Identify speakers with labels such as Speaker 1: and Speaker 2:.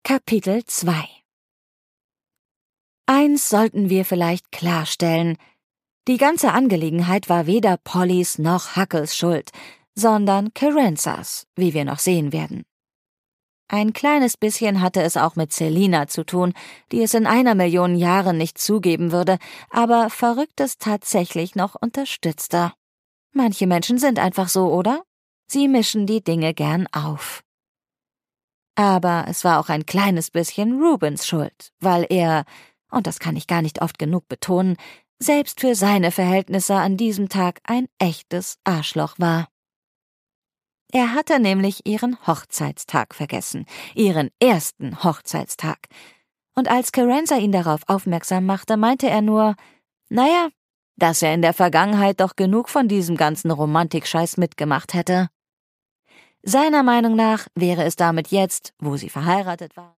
Speaker 1: Kapitel 2 Eins sollten wir vielleicht klarstellen: Die ganze Angelegenheit war weder Pollys noch Huckles Schuld, sondern Carenzas, wie wir noch sehen werden. Ein kleines bisschen hatte es auch mit Selina zu tun, die es in 1.000.000 Jahren nicht zugeben würde, aber Verrücktes tatsächlich noch unterstützte. Manche Menschen sind einfach so, oder? Sie mischen die Dinge gern auf. Aber es war auch ein kleines bisschen Rubens Schuld, weil er, und das kann ich gar nicht oft genug betonen, selbst für seine Verhältnisse an diesem Tag ein echtes Arschloch war. Er hatte nämlich ihren Hochzeitstag vergessen, ihren ersten Hochzeitstag. Und als Carenza ihn darauf aufmerksam machte, meinte er nur, naja, dass er in der Vergangenheit doch genug von diesem ganzen Romantikscheiß mitgemacht hätte. Seiner Meinung nach wäre es damit jetzt, wo sie verheiratet war,